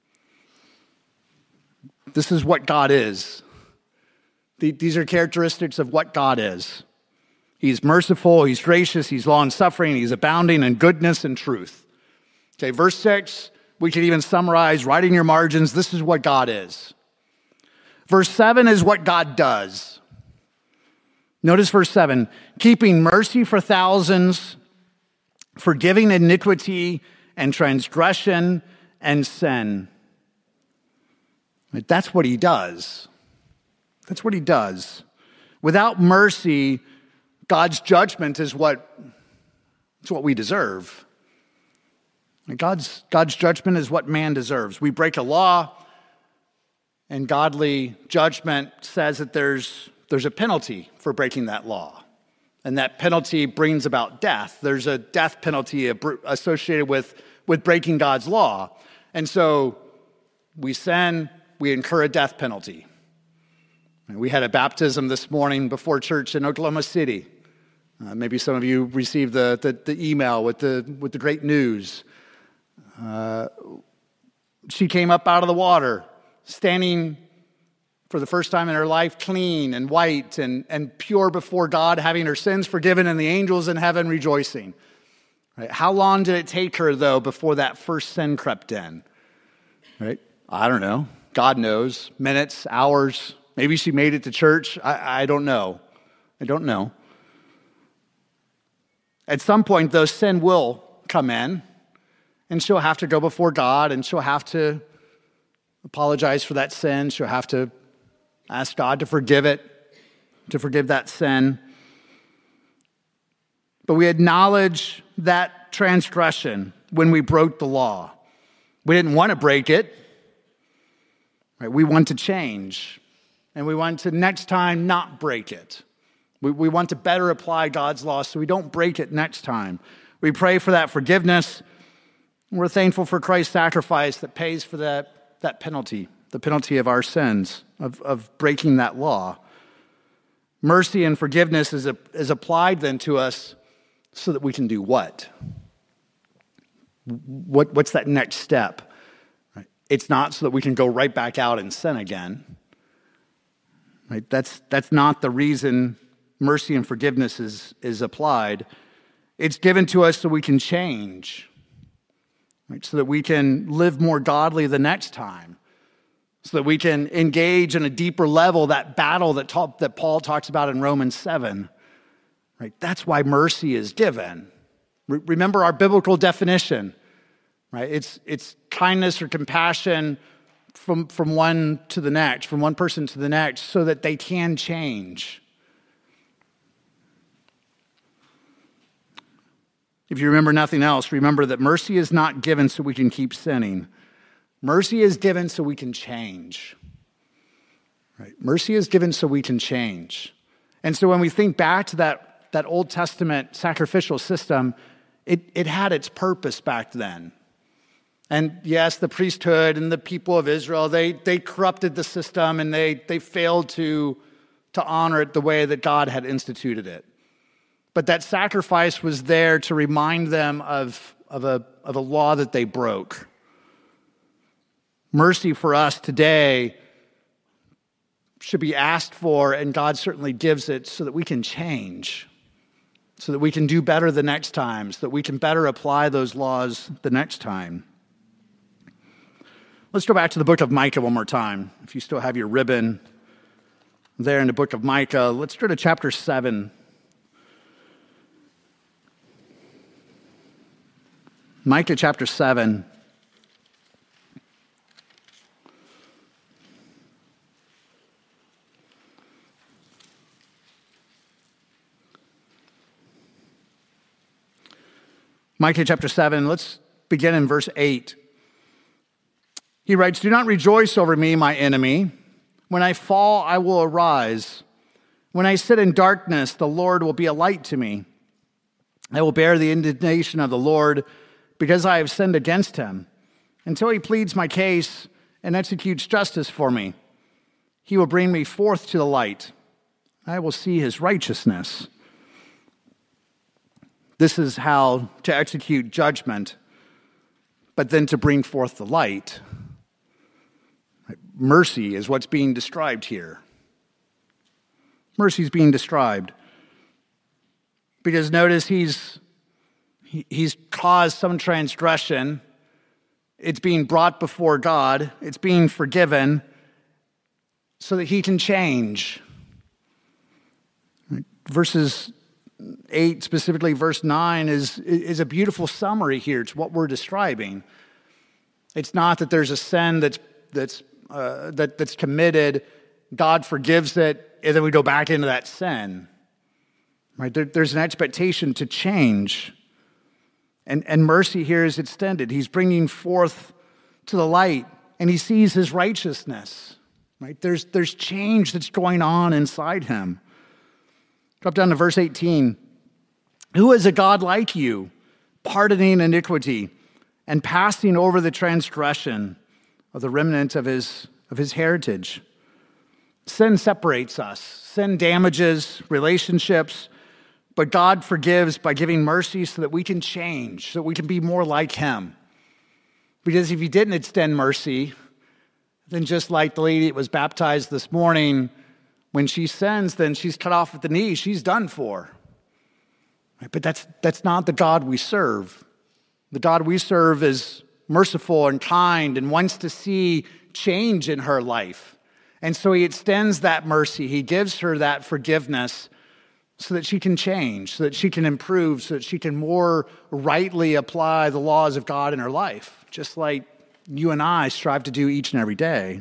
This is what God is. These are characteristics of what God is. He's merciful, he's gracious, he's long-suffering, he's abounding in goodness and truth. Okay, verse six, we could even summarize, right in your margins, this is what God is. Verse seven is what God does. Notice verse seven, keeping mercy for thousands, forgiving iniquity and transgression and sin. Right, that's what he does. That's what he does. Without mercy, God's judgment is what, it's what we deserve. God's, God's judgment is what man deserves. We break a law, and godly judgment says that there's, there's a penalty for breaking that law. And that penalty brings about death. There's a death penalty associated with, with breaking God's law. And so we sin, we incur a death penalty. We had a baptism this morning before church in Oklahoma City. Uh, maybe some of you received the, the, the email with the, with the great news. Uh, She came up out of the water, standing for the first time in her life clean and white and, and pure before God, having her sins forgiven and the angels in heaven rejoicing. Right? How long did it take her, though, before that first sin crept in? Right? I don't know. God knows. Minutes, hours. Maybe she made it to church. I, I don't know. I don't know. At some point, though, sin will come in, and she'll have to go before God, and she'll have to apologize for that sin. She'll have to ask God to forgive it, to forgive that sin. But we acknowledge that transgression when we broke the law. We didn't want to break it. Right? We want to change. And we want to next time not break it. We, we want to better apply God's law so we don't break it next time. We pray for that forgiveness. We're thankful for Christ's sacrifice that pays for that, that penalty, the penalty of our sins, of, of breaking that law. Mercy and forgiveness is, a, is applied then to us so that we can do what? What what's that next step? Right? It's not so that we can go right back out and sin again. Right? That's that's not the reason mercy and forgiveness is, is applied. It's given to us so we can change. Right? So that we can live more godly the next time. So that we can engage in a deeper level that battle that, ta- that Paul talks about in Romans seven. Right? That's why mercy is given. Re- remember our biblical definition. Right? It's it's kindness or compassion from, from one to the next, from one person to the next, so that they can change. If you remember nothing else, remember that mercy is not given so we can keep sinning. Mercy is given so we can change. Right? Mercy is given so we can change. And so when we think back to that, that Old Testament sacrificial system, it, it had its purpose back then. And yes, the priesthood and the people of Israel, they, they corrupted the system and they, they failed to, to honor it the way that God had instituted it. But that sacrifice was there to remind them of, of, a, of a law that they broke. Mercy for us today should be asked for, and God certainly gives it so that we can change, so that we can do better the next time, so that we can better apply those laws the next time. Let's go back to the book of Micah one more time. If you still have your ribbon there in the book of Micah, let's go to chapter seven. Micah chapter seven. Micah chapter seven, let's begin in verse eight. He writes, "Do not rejoice over me, my enemy. When I fall, I will arise. When I sit in darkness, the Lord will be a light to me. I will bear the indignation of the Lord because I have sinned against him, until he pleads my case and executes justice for me. He will bring me forth to the light. I will see his righteousness." This is how to execute judgment, but then to bring forth the light. Mercy is what's being described here. Mercy is being described. Because notice he's, he, he's caused some transgression. It's being brought before God. It's being forgiven so that he can change. Verses eight, specifically verse nine, is, is a beautiful summary here to what we're describing. It's not that there's a sin that's that's uh, that, that's committed, God forgives it, and then we go back into that sin. Right? There, there's an expectation to change. And, and mercy here is extended. He's bringing forth to the light, and he sees his righteousness. Right? There's, there's change that's going on inside him. Drop down to verse eighteen. "Who is a God like you, pardoning iniquity and passing over the transgression of the remnant of his, of his heritage?" Sin separates us. Sin damages relationships, but God forgives by giving mercy so that we can change, so that we can be more like him. Because if he didn't extend mercy, then just like the lady that was baptized this morning, when she sins, then she's cut off at the knee. She's done for. Right? But that's, that's not the God we serve. The God we serve is merciful and kind and wants to see change in her life. And so he extends that mercy. He gives her that forgiveness so that she can change, so that she can improve, so that she can more rightly apply the laws of God in her life, just like you and I strive to do each and every day.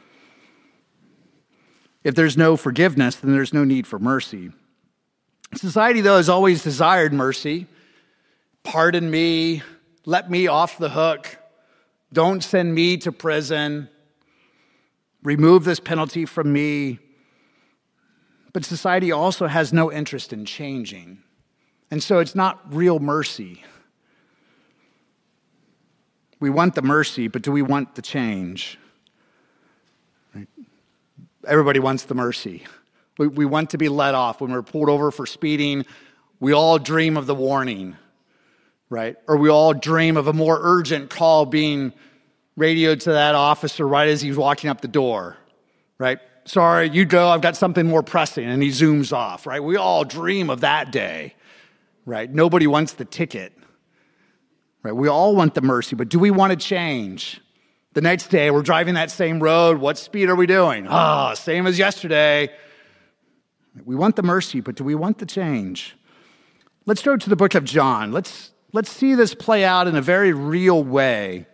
If there's no forgiveness, then there's no need for mercy. Society, though, has always desired mercy. Pardon me, let me off the hook, don't send me to prison, remove this penalty from me. But society also has no interest in changing. And so it's not real mercy. We want the mercy, but do we want the change? Right? Everybody wants the mercy. We, we want to be let off. When we're pulled over for speeding, we all dream of the warning, right? Or we all dream of a more urgent call being radioed to that officer right as he's walking up the door, right? Sorry, you go, I've got something more pressing, and he zooms off, right? We all dream of that day, right? Nobody wants the ticket, right? We all want the mercy, but do we want to change? The next day, we're driving that same road. What speed are we doing? Ah, oh, same as yesterday. We want the mercy, but do we want the change? Let's go to the book of John. Let's, let's see this play out in a very real way.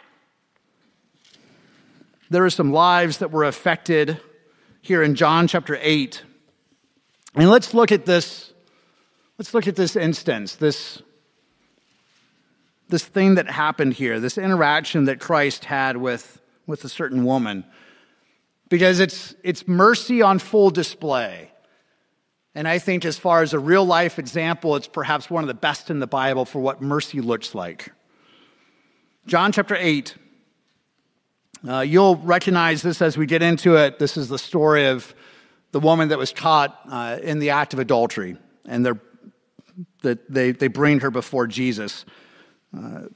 There are some lives that were affected here in John chapter eight. And let's look at this, let's look at this instance, this, this thing that happened here, this interaction that Christ had with, with a certain woman. Because it's, it's mercy on full display. And I think as far as a real life example, it's perhaps one of the best in the Bible for what mercy looks like. John chapter eight. Uh, you'll recognize this as we get into it. This is the story of the woman that was caught uh, in the act of adultery, and they're, that they, they bring her before Jesus. Uh,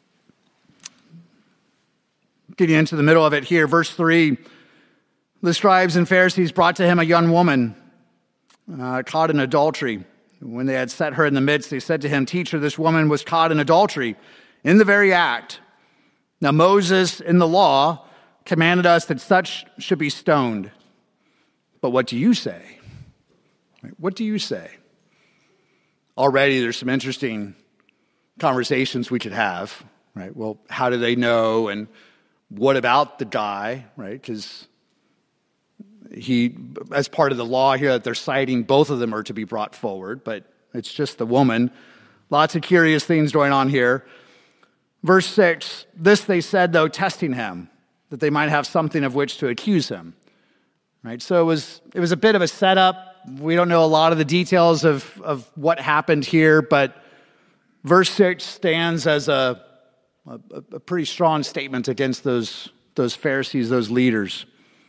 getting into the middle of it here, verse three, the scribes and Pharisees brought to him a young woman uh, caught in adultery. When they had set her in the midst, they said to him, "Teacher, this woman was caught in adultery in the very act. Now Moses in the law commanded us that such should be stoned. But what do you say?" Right? What do you say? Already there's some interesting conversations we could have, right? Well, how do they know? And what about the guy, right? Because he, as part of the law here that they're citing, both of them are to be brought forward, but it's just the woman. Lots of curious things going on here. Verse six, this they said, though, testing him, that they might have something of which to accuse him. Right? So it was it was a bit of a setup. We don't know a lot of the details of, of what happened here, but verse six stands as a, a, a pretty strong statement against those, those Pharisees, those leaders.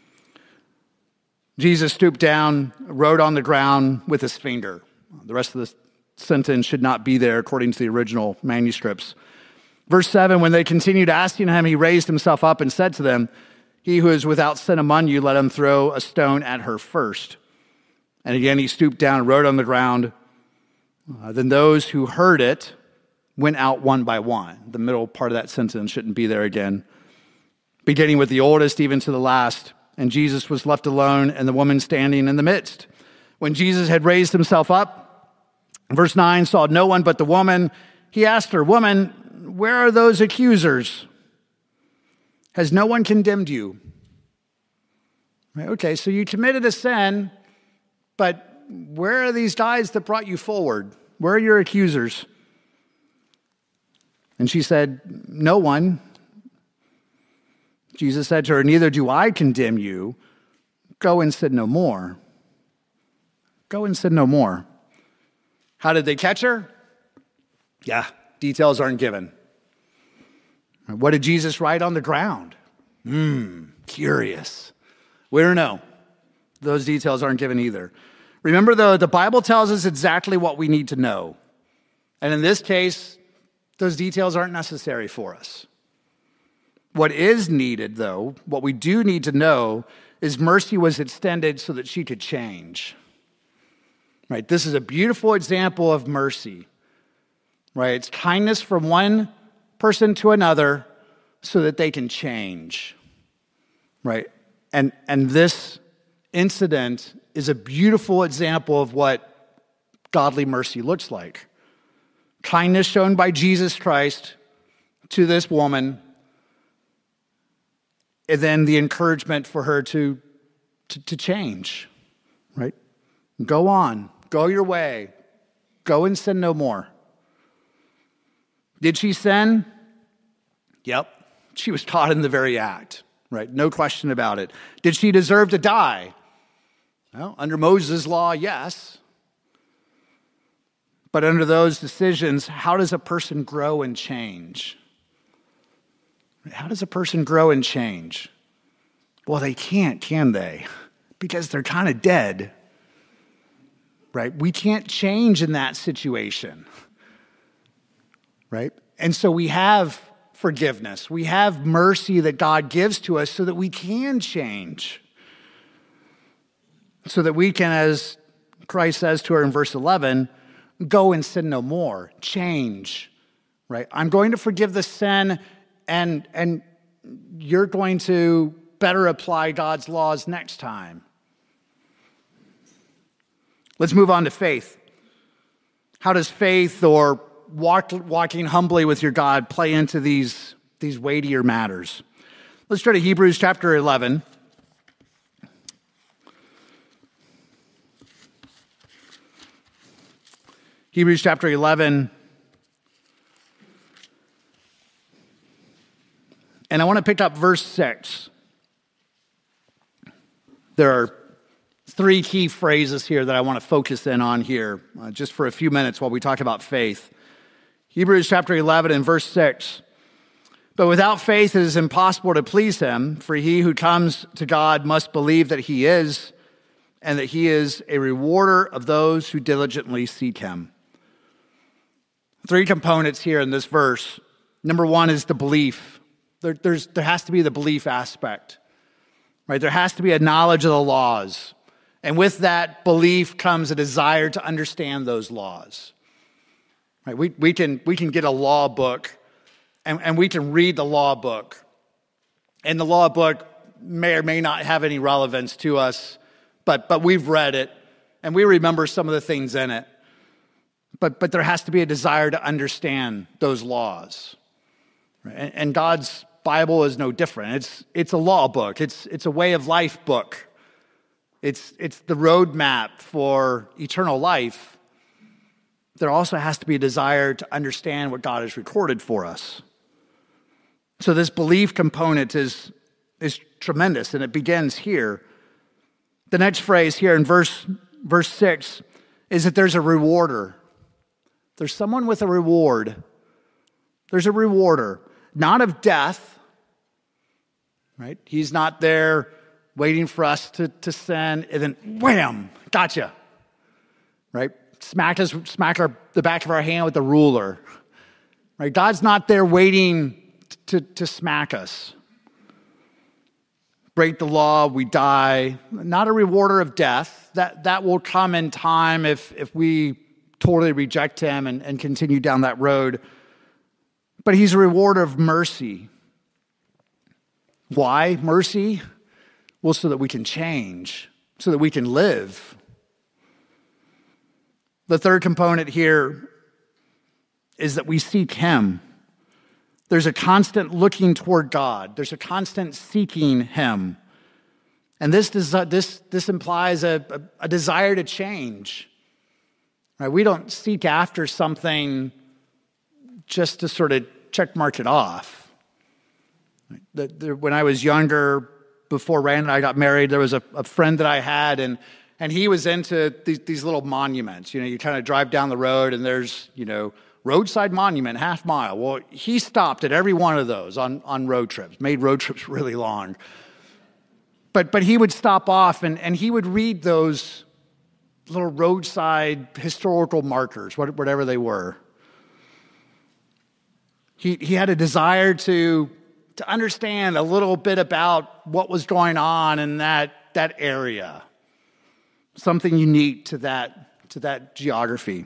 Jesus stooped down, wrote on the ground with his finger. The rest of the sentence should not be there according to the original manuscripts. Verse seven, when they continued asking him, he raised himself up and said to them, "He who is without sin among you, let him throw a stone at her first." And again he stooped down and wrote on the ground. Uh, then those who heard it went out one by one. The middle part of that sentence shouldn't be there again. Beginning with the oldest, even to the last. And Jesus was left alone, and the woman standing in the midst. When Jesus had raised himself up, verse nine, saw no one but the woman, he asked her, "Woman, where are those accusers? Has no one condemned you?" Right, okay, so you committed a sin, but where are these guys that brought you forward? Where are your accusers? And she said, "No one." Jesus said to her, "Neither do I condemn you. Go and sin no more." Go and sin no more. How did they catch her? Yeah, details aren't given. What did Jesus write on the ground? Hmm, curious. We don't know. Those details aren't given either. Remember, though, the Bible tells us exactly what we need to know. And in this case, those details aren't necessary for us. what is needed, though, what we do need to know, is mercy was extended so that she could change. Right? This is a beautiful example of mercy. Right? It's kindness from one person to another so that they can change. Right? And, and this incident is a beautiful example of what godly mercy looks like. Kindness shown by Jesus Christ to this woman, and then the encouragement for her to, to, to change, right? Go on, go your way, go and sin no more. Did she sin? Yep, she was caught in the very act, right? No question about it. Did she deserve to die? Well, under Moses' law, yes. But under those decisions, how does a person grow and change? How does a person grow and change? Well, they can't, can they? Because they're kind of dead, right? We can't change in that situation, right? And so we have forgiveness. We have mercy that God gives to us so that we can change. So that we can, as Christ says to her in verse eleven, go and sin no more, change, right? I'm going to forgive the sin, and, and you're going to better apply God's laws next time. Let's move on to faith. How does faith or walk, walking humbly with your God play into these, these weightier matters? Let's turn to Hebrews chapter eleven. Hebrews chapter eleven. And I want to pick up verse six. There are three key phrases here that I want to focus in on here, uh, just for a few minutes while we talk about faith. Hebrews chapter eleven and verse six. But without faith it is impossible to please him, for he who comes to God must believe that he is, and that he is a rewarder of those who diligently seek him. Three components here in this verse. Number one is the belief. There, there's, there has to be the belief aspect, right? There has to be a knowledge of the laws. And with that belief comes a desire to understand those laws. Right? We, we, can, we can get a law book, and, and we can read the law book. And the law book may or may not have any relevance to us, but, but we've read it, and we remember some of the things in it. But, but there has to be a desire to understand those laws. Right? And, and God's Bible is no different. It's, it's a law book. It's, it's a way of life book. It's, it's the roadmap for eternal life. There also has to be a desire to understand what God has recorded for us. So this belief component is, is tremendous, and it begins here. The next phrase here in verse, verse six is that there's a rewarder. There's someone with a reward. There's a rewarder, not of death, right? He's not there waiting for us to, to sin, and then wham, gotcha, right? Smack us, smack our, the back of our hand with the ruler, right? God's not there waiting to, to smack us. Break the law, we die. Not a rewarder of death. That, that will come in time if, if we totally reject him and, and continue down that road. But he's a rewarder of mercy. Why mercy? Well, so that we can change, so that we can live. The third component here is that we seek him. There's a constant looking toward God. There's a constant seeking him. And this, this, this implies a, a, a desire to change. Right? We don't seek after something just to sort of check mark it off. The, the, when I was younger, before Rand and I got married, there was a, a friend that I had, and and he was into these, these little monuments. You know, you kind of drive down the road, and there's, you know, roadside monument, half mile. Well, he stopped at every one of those on, on road trips, made road trips really long. But but he would stop off, and, and he would read those little roadside historical markers, whatever they were. He he had a desire to to understand a little bit about what was going on in that, that area. Something unique to that, to that geography.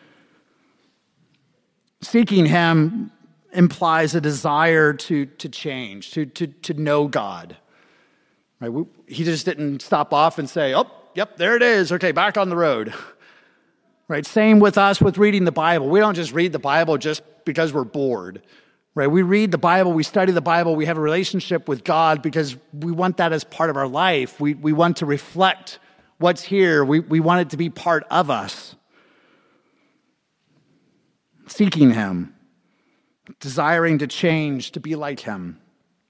Seeking him implies a desire to, to change, to, to, to know God. Right? We, he just didn't stop off and say, oh, yep, there it is. Okay, back on the road. Right? Same with us with reading the Bible. We don't just read the Bible just because we're bored. Right? We read the Bible, we study the Bible, we have a relationship with God because we want that as part of our life. We, we want to reflect what's here. We, we want it to be part of us. Seeking him, desiring to change, to be like him.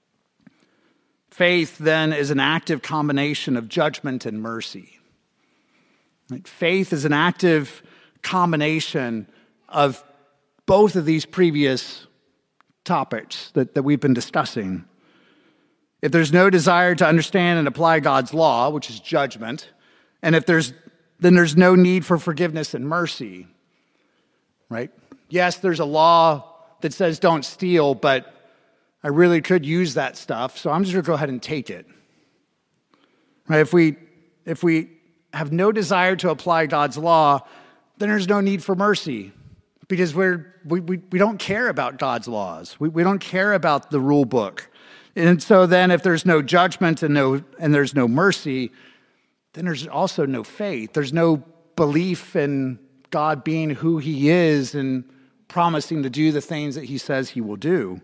Faith, then, is an active combination of judgment and mercy. Right? Faith is an active combination of both of these previous topics that, that we've been discussing. If there's no desire to understand and apply God's law, which is judgment, and if there's then there's no need for forgiveness and mercy. Right? Yes, there's a law that says don't steal, but I really could use that stuff, so I'm just going to go ahead and take it. Right? If we if we have no desire to apply God's law, then there's no need for mercy because we're we we, we don't care about God's laws. We we don't care about the rule book. And so then if there's no judgment and no and there's no mercy, then there's also no faith. There's no belief in God being who he is and promising to do the things that he says he will do.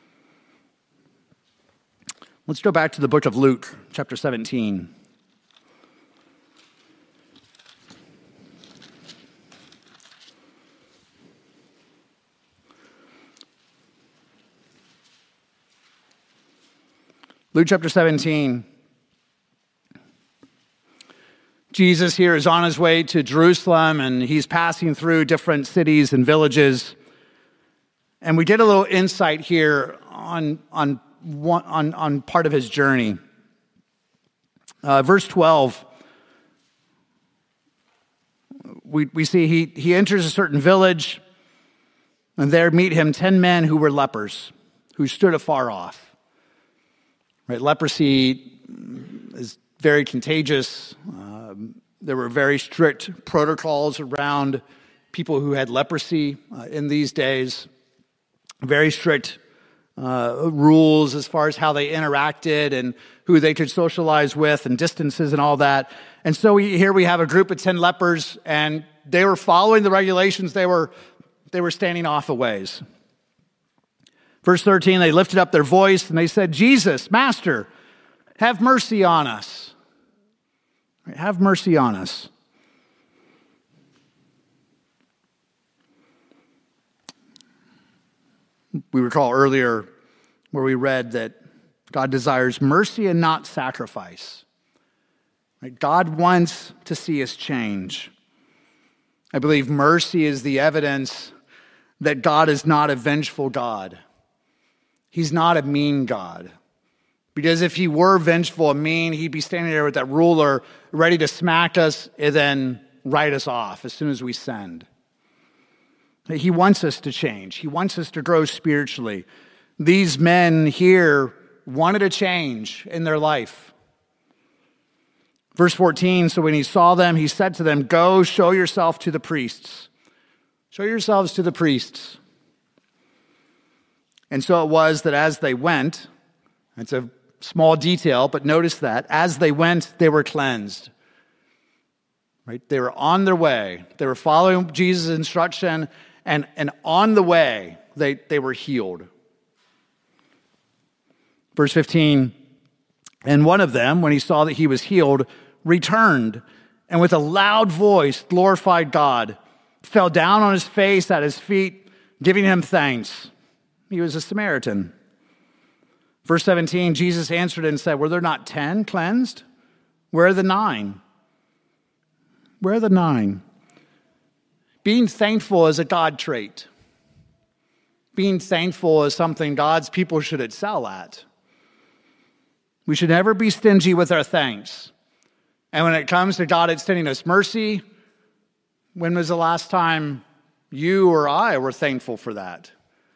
Let's go back to the book of Luke, chapter seventeen. Luke chapter seventeen. Jesus here is on his way to Jerusalem, and he's passing through different cities and villages. And we get a little insight here on, on, one, on, on part of his journey. Uh, verse twelve, we, we see he, he enters a certain village, and there meet him ten men who were lepers, who stood afar off. Right? Leprosy is very contagious. Um, there were very strict protocols around people who had leprosy uh, in these days. Very strict uh, rules as far as how they interacted and who they could socialize with and distances and all that. And so we, here we have a group of ten lepers, and they were following the regulations. They were, they were standing off a ways. Verse thirteen, they lifted up their voice and they said, Jesus, Master, have mercy on us. Have mercy on us. We recall earlier where we read that God desires mercy and not sacrifice. God wants to see us change. I believe mercy is the evidence that God is not a vengeful God. He's not a mean God. Because if he were vengeful and mean, he'd be standing there with that ruler ready to smack us and then write us off as soon as we sinned. He wants us to change. He wants us to grow spiritually. These men here wanted a change in their life. Verse fourteen, so when he saw them, he said to them, go show yourself to the priests. Show yourselves to the priests. And so it was that as they went, it's a small detail, but notice that as they went, they were cleansed. Right? They were on their way. They were following Jesus' instruction, and, and on the way, they, they were healed. Verse fifteen, and one of them, when he saw that he was healed, returned, and with a loud voice glorified God, fell down on his face at his feet, giving him thanks. He was a Samaritan. Verse seventeen, Jesus answered and said, were there not ten cleansed? Where are the nine? Where are the nine? Being thankful is a God trait. Being thankful is something God's people should excel at. We should never be stingy with our thanks. And when it comes to God extending us mercy, when was the last time you or I were thankful for that?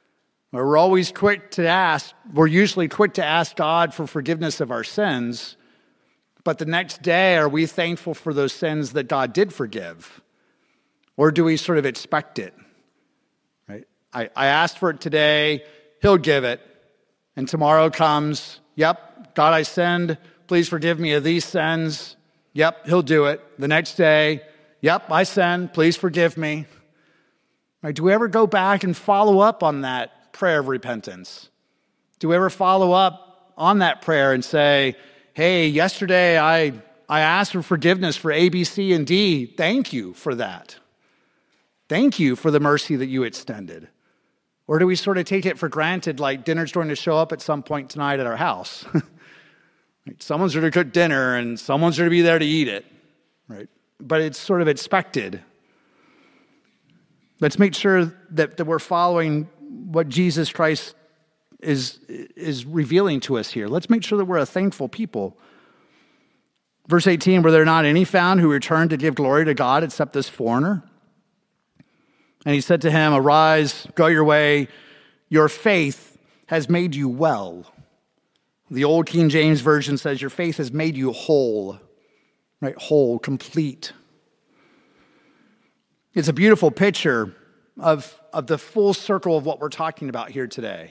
We're always quick to ask, we're usually quick to ask God for forgiveness of our sins, but the next day, are we thankful for those sins that God did forgive? Or do we sort of expect it? Right? I, I asked for it today, he'll give it. And tomorrow comes, yep, God, I sinned. Please forgive me of these sins. Yep, he'll do it. The next day, yep, I sinned. Please forgive me. Right? Do we ever go back and follow up on that prayer of repentance? Do we ever follow up on that prayer and say, hey, yesterday I, I asked for forgiveness for A, B, C, and D. Thank you for that. Thank you for the mercy that you extended. Or do we sort of take it for granted, like dinner's going to show up at some point tonight at our house? Right? Someone's going to cook dinner and someone's going to be there to eat it. Right? But it's sort of expected. Let's make sure that, that we're following what Jesus Christ is, is revealing to us here. Let's make sure that we're a thankful people. Verse eighteen, were there not any found who returned to give glory to God except this foreigner? And he said to him, arise, go your way. Your faith has made you well. The old King James Version says your faith has made you whole. Right? Whole, complete. It's a beautiful picture of, of the full circle of what we're talking about here today.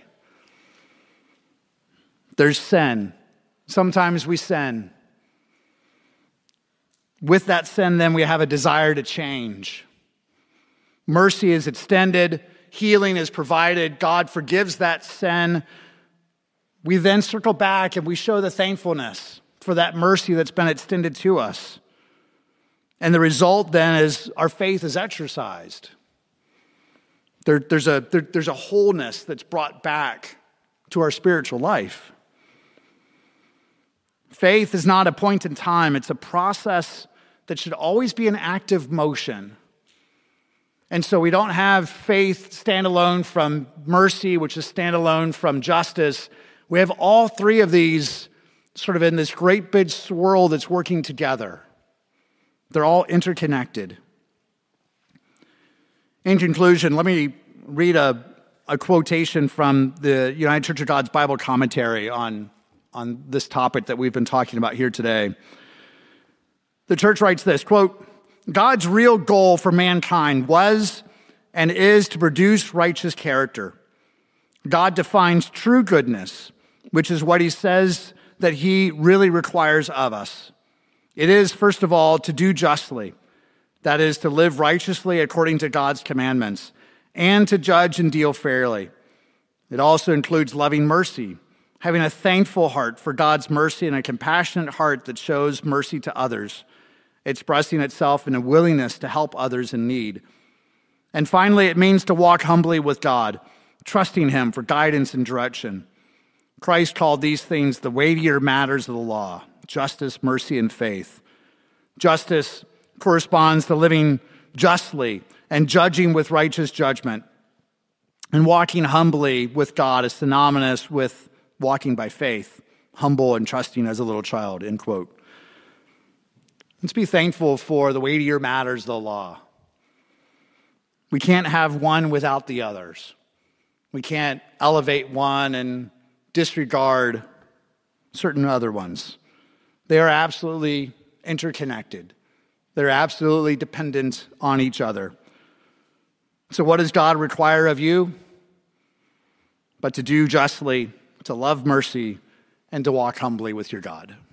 There's sin. Sometimes we sin. With that sin, then we have a desire to change. Mercy is extended. Healing is provided. God forgives that sin. We then circle back and we show the thankfulness for that mercy that's been extended to us. And the result then is our faith is exercised. There, there's, a, there, there's a wholeness that's brought back to our spiritual life. Faith is not a point in time. It's a process that should always be in active motion. And so we don't have faith stand alone from mercy, which is stand alone from justice. We have all three of these sort of in this great big swirl that's working together. They're all interconnected. In conclusion, let me read a, a quotation from the United Church of God's Bible commentary on, on this topic that we've been talking about here today. The church writes this, quote, God's real goal for mankind was and is to produce righteous character. God defines true goodness, which is what he says that he really requires of us. It is, first of all, to do justly, that is, to live righteously according to God's commandments, and to judge and deal fairly. It also includes loving mercy, having a thankful heart for God's mercy and a compassionate heart that shows mercy to others, expressing itself in a willingness to help others in need. And finally, it means to walk humbly with God, trusting him for guidance and direction. Christ called these things the weightier matters of the law, justice, mercy, and faith. Justice corresponds to living justly and judging with righteous judgment. And walking humbly with God is synonymous with walking by faith, humble and trusting as a little child, end quote. Let's be thankful for the weightier matters of the law. We can't have one without the others. We can't elevate one and disregard certain other ones. They are absolutely interconnected. They're absolutely dependent on each other. So what does God require of you? But to do justly, to love mercy, and to walk humbly with your God.